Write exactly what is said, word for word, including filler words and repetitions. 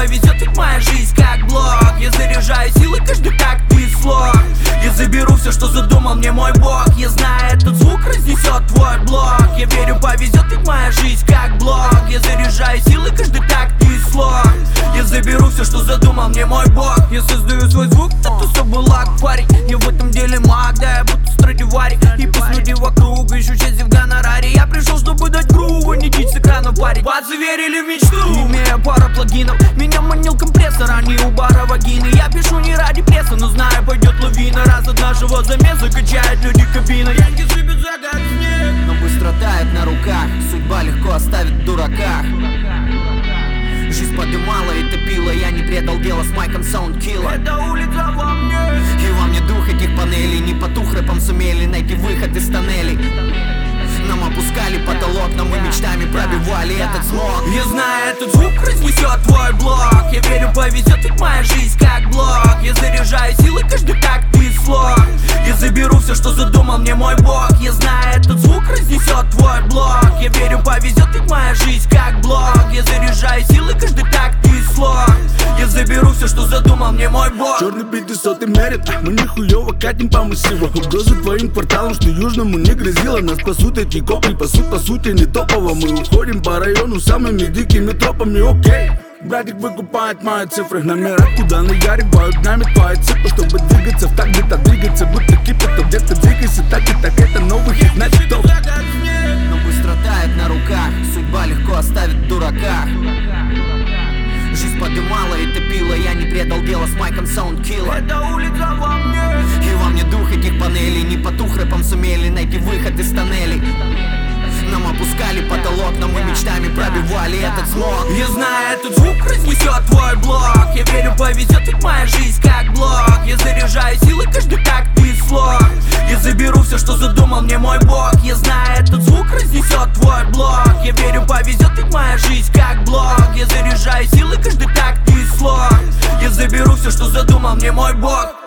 повезет, ведь моя жизнь как блок. Я заряжаю силы каждый такт и слог. Я заберу все, что задумал мне мой бог. Я знаю, этот звук разнесет твой блок. Я верю, повезет, ведь моя жизнь как блок. Я заряжаю силы каждый такт и слог. Я заберу все, что задумал мне мой бог. Я создаю свой звук, это особый лак, парень. Я в этом деле маг, да я буду Страдивари. И пусть люди вокруг ищут счастье в гонораре. Я пришел, чтобы дать груву, не дичь с экрана, парень. Пацы верили в мечту, имея пару плагинов. Меня манил компрессор, а не у бара вагины. Я пишу не ради пресса, но знаю, пойдет лавина. Раз от нашего замеса качают люди кабина. Янки сыпят за как снег, но быстро тает на руках. Судьба легко оставит в дураках. Жизнь подымала и топила. Я не предал дело с майком Soundkiller. эта улица во мне, и во мне дух этих панелей. Не потух рэпом сумели найти выход из тоннелей. Нам опускали потолок, но мы мечтами пробивали этот смог. Я знаю, этот звук разнесет твой блок. Я верю, повезет, ведь моя жизнь как блок. Я заряжаю силы каждый такт и слог. Я заберу все, что задумал мне мой бог. Я знаю, этот звук разнесет твой блок. Я верю, повезет, ведь моя жизнь как блок. Я заряжаю силы каждый такт и слог. Я заберу все, что задумал мне мой бог. Черный пятисотый мерит, мы нихуёво катим по массиву. Угрозы твоим кварталам, что южному не грозило. Нас спасут эти копли, пасут по сути не топово. Мы уходим по району самыми дикими тропами, окей. Братик выкупает мои цифры, номера куда наяривают нами твои цифры. Чтобы двигаться в такт, где-то двигаться, будто кипит, то где-то двигайся. Так и так, это новый хит на титов. Но быстро тает на руках, судьба легко оставит в дураках. Жизнь подымала и топила. Я не предал дело с майком Soundkiller. эта улица во мне, и во мне дух этих панелей. Не потух рэпом сумели найти выход из тоннелей. Нам опускали потолок, но мы мечтами пробивали этот смог. Я знаю, этот звук разнесет твой блок. Я верю, повезет, ведь моя жизнь как блок. Я заряжаю силы каждый такт и слог. Я заберу все, что задумал мне мой бог. Я знаю, этот звук разнесет твой блок. Я верю, повезет, ведь моя жизнь как блок. Я заряжаю силы каждый такт и слог. Я заберу все, что задумал мне мой бог.